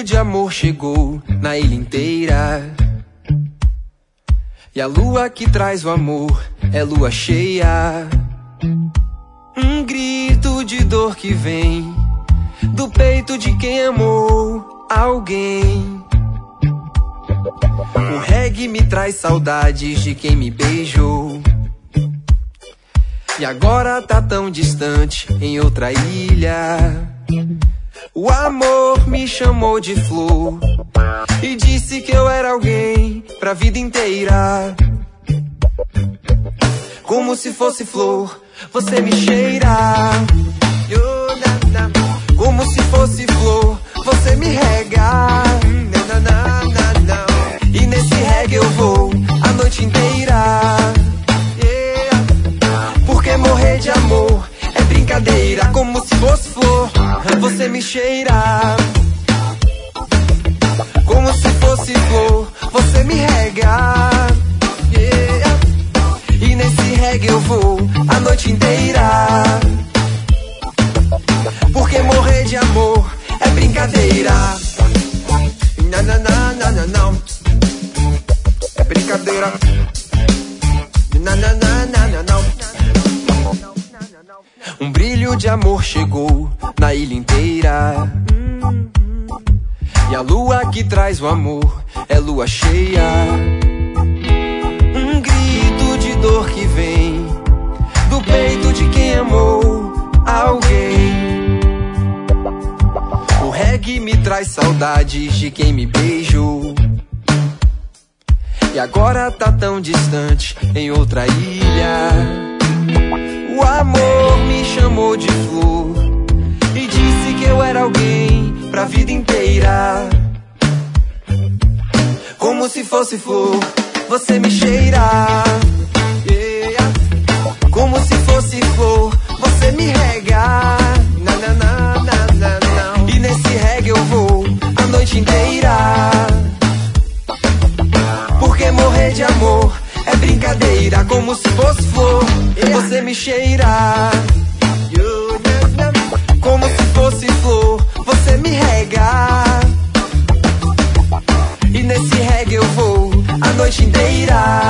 de amor chegou na ilha inteira. E a lua que traz o amor é lua cheia. Um grito de dor que vem do peito de quem amou alguém. O reggae me traz saudades de quem me beijou. E agora tá tão distante em outra ilha. O amor me chamou de flor e disse que eu era alguém pra vida inteira. Como se fosse flor, você me cheira. Como se fosse flor, você me rega. E nesse reggae eu vou a noite inteira. Porque morrer de amor é brincadeira. Como se fosse flor, você me cheira. Como se fosse flor, você me rega. E nesse reggae eu vou a noite inteira. Porque morrer de amor é brincadeira. Não. É brincadeira. Não. Um brilho de amor chegou na ilha inteira. E a lua que traz o amor é lua cheia. Um grito de dor que vem do peito de quem amou alguém. O reggae me traz saudades de quem me beijou. E agora tá tão distante em outra ilha. O amor me chamou de flor e disse que eu era alguém pra vida inteira. Como se fosse flor, você me cheira. Como se fosse flor, você me rega. E nesse reggae eu vou a noite inteira. Porque morrer de amor é brincadeira. Como se fosse flor, você me cheira. Como se fosse flor, você me rega. E nesse reggae eu vou a noite inteira.